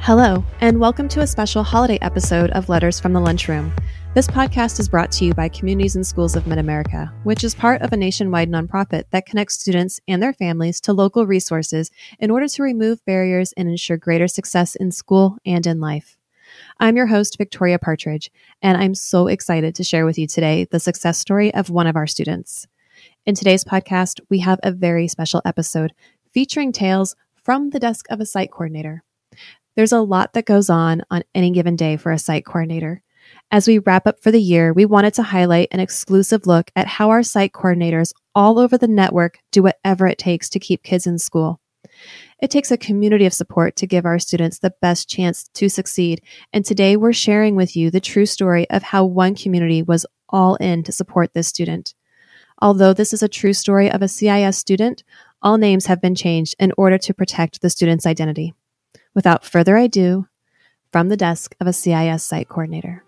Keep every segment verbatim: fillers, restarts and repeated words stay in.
Hello, and welcome to a special holiday episode of Letters from the Lunchroom. This podcast is brought to you by Communities and Schools of Mid-America, which is part of a nationwide nonprofit that connects students and their families to local resources in order to remove barriers and ensure greater success in school and in life. I'm your host, Victoria Partridge, and I'm so excited to share with you today the success story of one of our students. In today's podcast, we have a very special episode featuring tales from the desk of a site coordinator. There's a lot that goes on on any given day for a site coordinator. As we wrap up for the year, we wanted to highlight an exclusive look at how our site coordinators all over the network do whatever it takes to keep kids in school. It takes a community of support to give our students the best chance to succeed, and today we're sharing with you the true story of how one community was all in to support this student. Although this is a true story of a C I S student, all names have been changed in order to protect the student's identity. Without further ado, from the desk of a C I S site coordinator.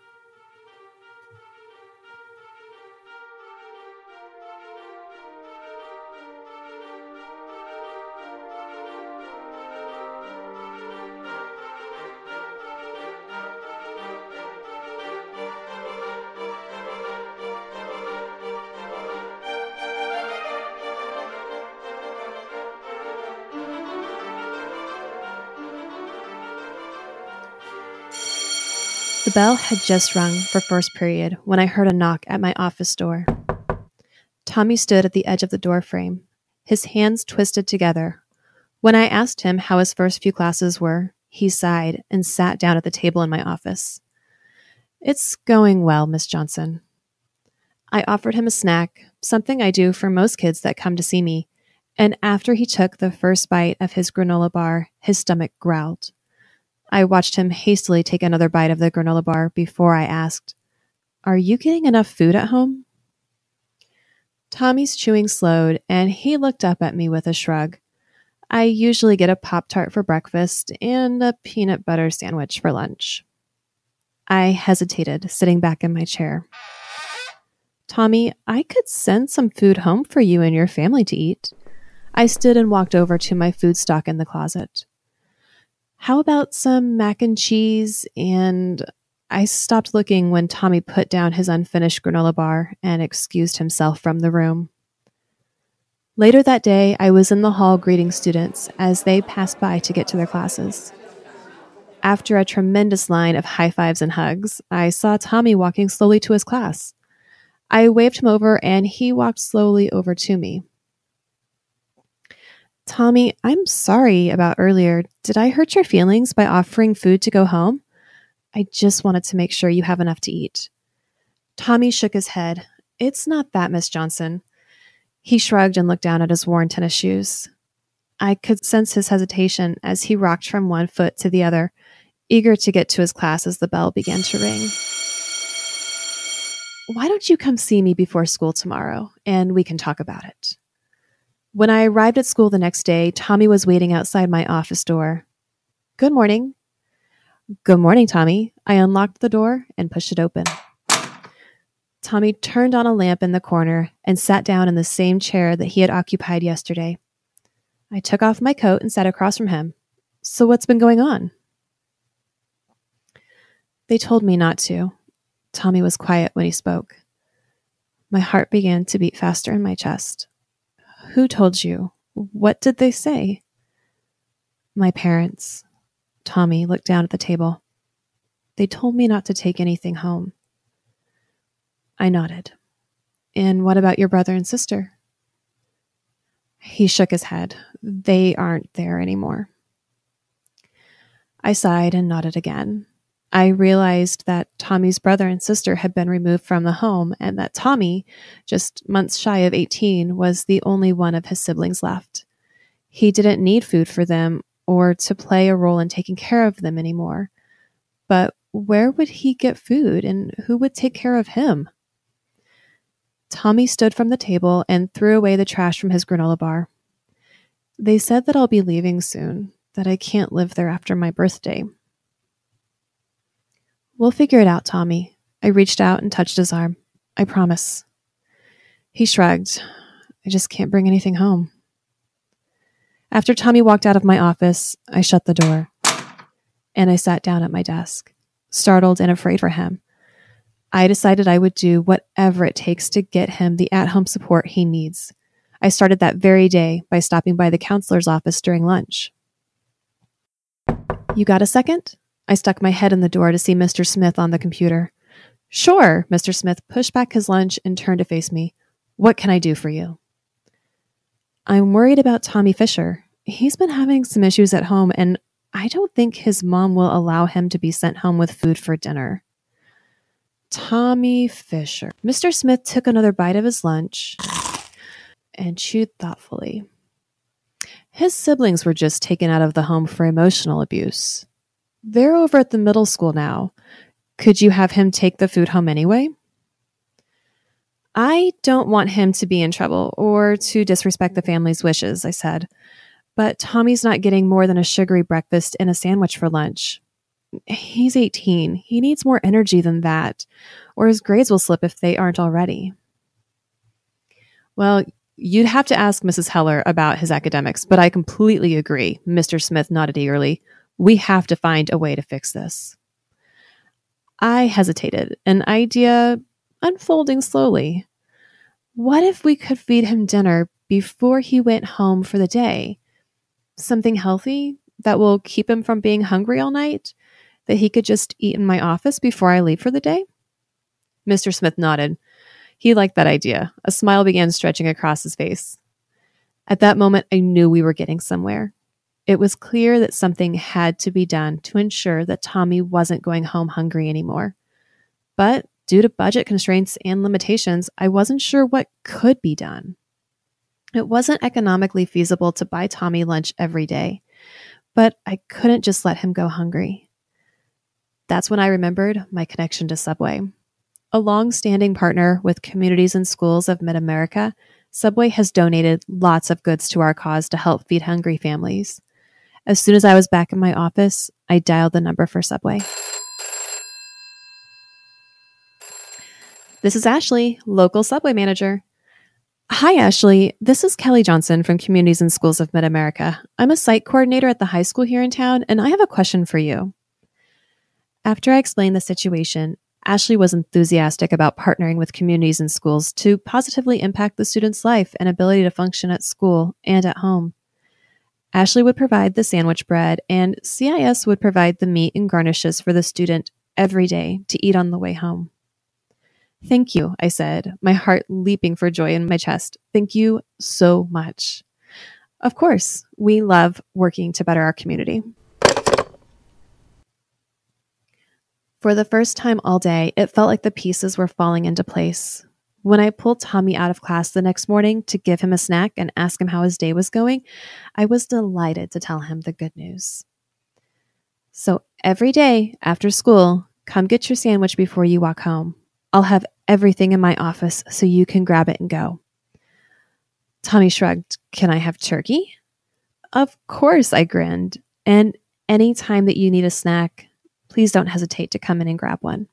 The bell had just rung for first period when I heard a knock at my office door. Tommy stood at the edge of the door frame, his hands twisted together. When I asked him how his first few classes were, he sighed and sat down at the table in my office. "It's going well, Miss Johnson." I offered him a snack, something I do for most kids that come to see me, and after he took the first bite of his granola bar, his stomach growled. I watched him hastily take another bite of the granola bar before I asked, "Are you getting enough food at home?" Tommy's chewing slowed, and he looked up at me with a shrug. "I usually get a Pop-Tart for breakfast and a peanut butter sandwich for lunch." I hesitated, sitting back in my chair. "Tommy, I could send some food home for you and your family to eat." I stood and walked over to my food stock in the closet. "How about some mac and cheese?" And I stopped looking when Tommy put down his unfinished granola bar and excused himself from the room. Later that day, I was in the hall greeting students as they passed by to get to their classes. After a tremendous line of high fives and hugs, I saw Tommy walking slowly to his class. I waved him over and he walked slowly over to me. "Tommy, I'm sorry about earlier. Did I hurt your feelings by offering food to go home? I just wanted to make sure you have enough to eat." Tommy shook his head. "It's not that, Miss Johnson." He shrugged and looked down at his worn tennis shoes. I could sense his hesitation as he rocked from one foot to the other, eager to get to his class as the bell began to ring. "Why don't you come see me before school tomorrow, and we can talk about it?" When I arrived at school the next day, Tommy was waiting outside my office door. "Good morning." "Good morning, Tommy." I unlocked the door and pushed it open. Tommy turned on a lamp in the corner and sat down in the same chair that he had occupied yesterday. I took off my coat and sat across from him. "So what's been going on?" "They told me not to." Tommy was quiet when he spoke. My heart began to beat faster in my chest. "Who told you? What did they say?" "My parents." Tommy looked down at the table. "They told me not to take anything home." I nodded. "And what about your brother and sister?" He shook his head. "They aren't there anymore." I sighed and nodded again. I realized that Tommy's brother and sister had been removed from the home and that Tommy, just months shy of eighteen, was the only one of his siblings left. He didn't need food for them or to play a role in taking care of them anymore. But where would he get food and who would take care of him? Tommy stood from the table and threw away the trash from his granola bar. "They said that I'll be leaving soon, that I can't live there after my birthday." "We'll figure it out, Tommy." I reached out and touched his arm. "I promise." He shrugged. "I just can't bring anything home." After Tommy walked out of my office, I shut the door. and I sat down at my desk, startled and afraid for him. I decided I would do whatever it takes to get him the at-home support he needs. I started that very day by stopping by the counselor's office during lunch. "You got a second?" I stuck my head in the door to see Mister Smith on the computer. "Sure." Mister Smith pushed back his lunch and turned to face me. "What can I do for you?" "I'm worried about Tommy Fisher. He's been having some issues at home, and I don't think his mom will allow him to be sent home with food for dinner." Tommy Fisher. Mister Smith took another bite of his lunch and chewed thoughtfully. His siblings were just taken out of the home for emotional abuse. They're over at the middle school now. Could you have him take the food home anyway? "I don't want him to be in trouble or to disrespect the family's wishes," I said. "But Tommy's not getting more than a sugary breakfast and a sandwich for lunch. He's eighteen. He needs more energy than that, or his grades will slip if they aren't already." "Well, you'd have to ask Missus Heller about his academics, but I completely agree." Mister Smith nodded eagerly. "We have to find a way to fix this." I hesitated, an idea unfolding slowly. What if we could feed him dinner before he went home for the day? Something healthy that will keep him from being hungry all night, that he could just eat in my office before I leave for the day? Mister Smith nodded. He liked that idea. A smile began stretching across his face. At that moment, I knew we were getting somewhere. It was clear that something had to be done to ensure that Tommy wasn't going home hungry anymore. But due to budget constraints and limitations, I wasn't sure what could be done. It wasn't economically feasible to buy Tommy lunch every day, but I couldn't just let him go hungry. That's when I remembered my connection to Subway. A long-standing partner with Communities and Schools of Mid-America, Subway has donated lots of goods to our cause to help feed hungry families. As soon as I was back in my office, I dialed the number for Subway. "This is Ashley, local Subway manager." "Hi, Ashley. This is Kelly Johnson from Communities and Schools of Mid-America. I'm a site coordinator at the high school here in town, and I have a question for you." After I explained the situation, Ashley was enthusiastic about partnering with communities and schools to positively impact the student's life and ability to function at school and at home. Ashley would provide the sandwich bread, and C I S would provide the meat and garnishes for the student every day to eat on the way home. "Thank you," I said, my heart leaping for joy in my chest. "Thank you so much." Of course, we love working to better our community. For the first time all day, it felt like the pieces were falling into place. When I pulled Tommy out of class the next morning to give him a snack and ask him how his day was going, I was delighted to tell him the good news. "So every day after school, come get your sandwich before you walk home. I'll have everything in my office so you can grab it and go." Tommy shrugged. "Can I have turkey?" "Of course," I grinned. "And any time that you need a snack, please don't hesitate to come in and grab one."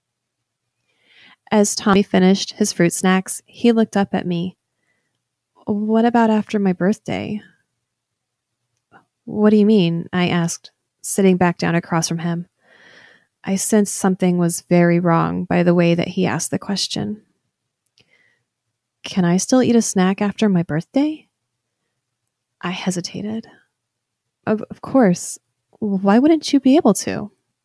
As Tommy finished his fruit snacks, he looked up at me. "What about after my birthday?" "What do you mean?" I asked, sitting back down across from him. I sensed something was very wrong by the way that he asked the question. "Can I still eat a snack after my birthday?" I hesitated. Of, of course. Why wouldn't you be able to?"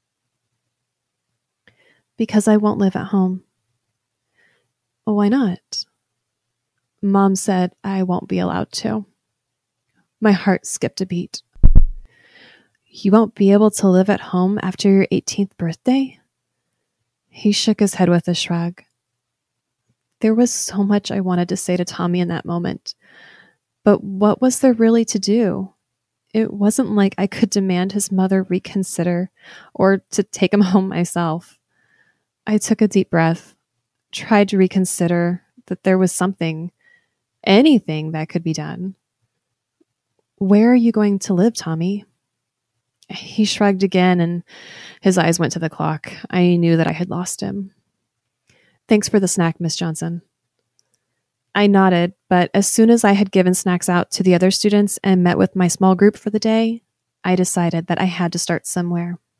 "Because I won't live at home." "Why not?" "Mom said I won't be allowed to." My heart skipped a beat. "You won't be able to live at home after your eighteenth birthday?" He shook his head with a shrug. There was so much I wanted to say to Tommy in that moment, but what was there really to do? It wasn't like I could demand his mother reconsider or to take him home myself. I took a deep breath, tried to reconsider that there was something, anything that could be done. "Where are you going to live, Tommy?" He shrugged again and his eyes went to the clock. I knew that I had lost him. "Thanks for the snack, Miss Johnson." I nodded, but as soon as I had given snacks out to the other students and met with my small group for the day, I decided that I had to start somewhere.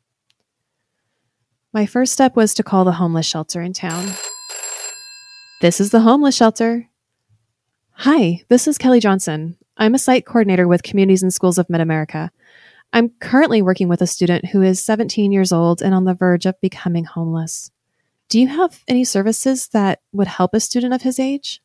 My first step was to call the homeless shelter in town. This is the homeless shelter. Hi, this is Kelly Johnson. I'm a site coordinator with Communities and Schools of Mid-America. I'm currently working with a student who is seventeen years old and on the verge of becoming homeless. Do you have any services that would help a student of his age?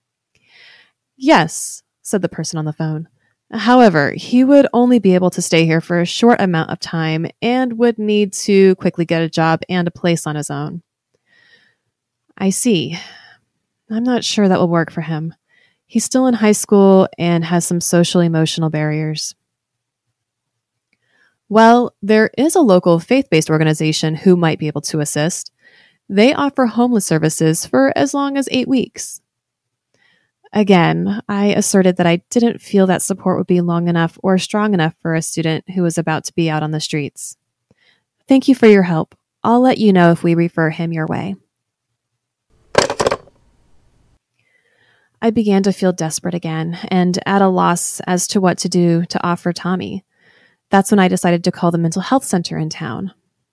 Yes, said the person on the phone. However, he would only be able to stay here for a short amount of time and would need to quickly get a job and a place on his own. I see. I'm not sure that will work for him. He's still in high school and has some social emotional barriers. Well, there is a local faith-based organization who might be able to assist. They offer homeless services for as long as eight weeks. Again, I asserted that I didn't feel that support would be long enough or strong enough for a student who was about to be out on the streets. Thank you for your help. I'll let you know if we refer him your way. I began to feel desperate again and at a loss as to what to do to offer Tommy. That's when I decided to call the mental health center in town.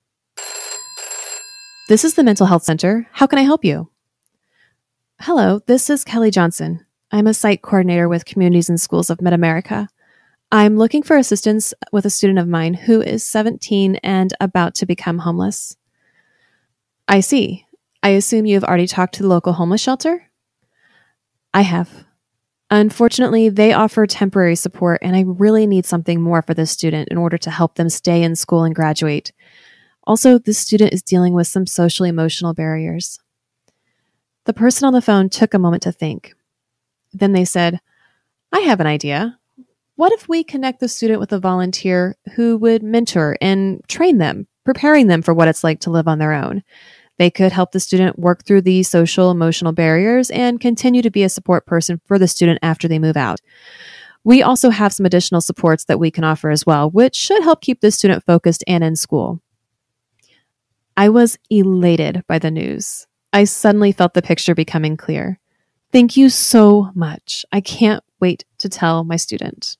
This is the mental health center. How can I help you? Hello, this is Kelly Johnson. I'm a site coordinator with Communities and Schools of Mid-America. I'm looking for assistance with a student of mine who is seventeen and about to become homeless. I see. I assume you have already talked to the local homeless shelter? I have. Unfortunately, they offer temporary support, and I really need something more for this student in order to help them stay in school and graduate. Also, this student is dealing with some social emotional barriers. The person on the phone took a moment to think. Then they said, I have an idea. What if we connect the student with a volunteer who would mentor and train them, preparing them for what it's like to live on their own? They could help the student work through the social emotional barriers and continue to be a support person for the student after they move out. We also have some additional supports that we can offer as well, which should help keep the student focused and in school. I was elated by the news. I suddenly felt the picture becoming clear. Thank you so much. I can't wait to tell my student.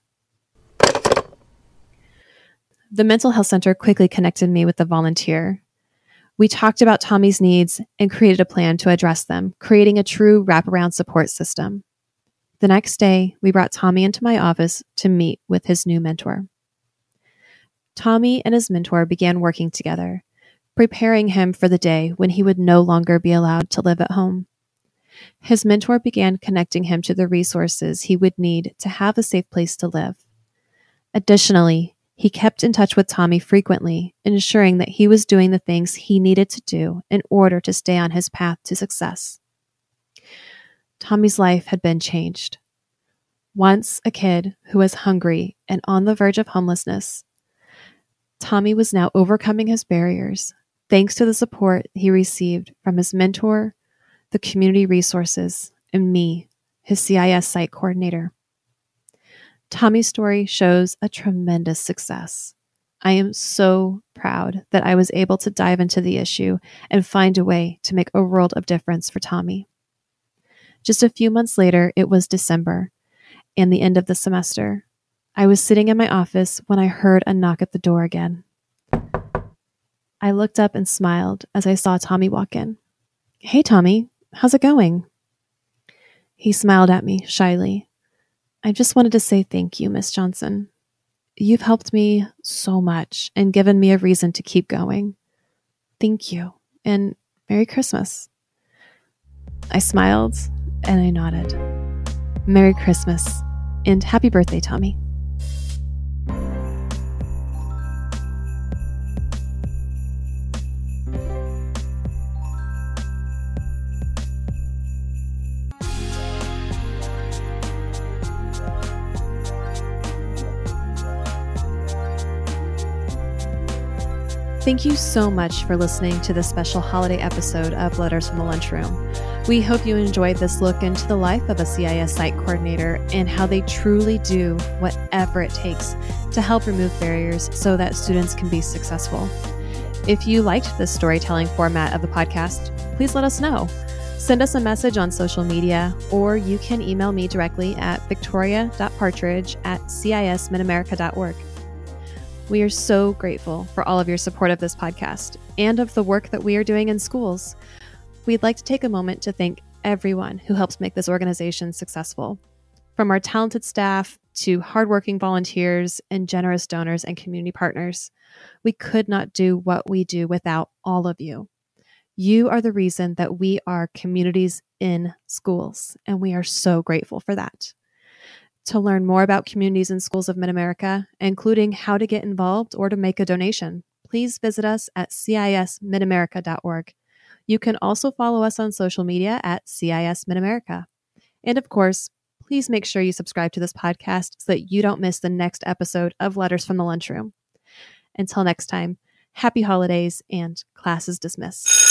The mental health center quickly connected me with the volunteer. We talked about Tommy's needs and created a plan to address them, creating a true wraparound support system. The next day, we brought Tommy into my office to meet with his new mentor. Tommy and his mentor began working together, preparing him for the day when he would no longer be allowed to live at home. His mentor began connecting him to the resources he would need to have a safe place to live. Additionally, he kept in touch with Tommy frequently, ensuring that he was doing the things he needed to do in order to stay on his path to success. Tommy's life had been changed. Once a kid who was hungry and on the verge of homelessness, Tommy was now overcoming his barriers thanks to the support he received from his mentor, the community resources, and me, his C I S site coordinator. Tommy's story shows a tremendous success. I am so proud that I was able to dive into the issue and find a way to make a world of difference for Tommy. Just a few months later, it was December and the end of the semester. I was sitting in my office when I heard a knock at the door again. I looked up and smiled as I saw Tommy walk in. Hey, Tommy, how's it going? He smiled at me shyly. I just wanted to say thank you, Miss Johnson. You've helped me so much and given me a reason to keep going. Thank you, and Merry Christmas. I smiled and I nodded. Merry Christmas and happy birthday, Tommy. Thank you so much for listening to this special holiday episode of Letters from the Lunchroom. We hope you enjoyed this look into the life of a C I S site coordinator and how they truly do whatever it takes to help remove barriers so that students can be successful. If you liked this storytelling format of the podcast, please let us know. Send us a message on social media, or you can email me directly at victoria dot partridge at cismidamerica dot org. We are so grateful for all of your support of this podcast and of the work that we are doing in schools. We'd like to take a moment to thank everyone who helps make this organization successful. From our talented staff to hardworking volunteers and generous donors and community partners, we could not do what we do without all of you. You are the reason that we are communities in schools, and we are so grateful for that. To learn more about Communities in Schools of Mid-America, including how to get involved or to make a donation, please visit us at C I S mid america dot org. You can also follow us on social media at C I S Mid America. And of course, please make sure you subscribe to this podcast so that you don't miss the next episode of Letters from the Lunchroom. Until next time, happy holidays and class is dismissed.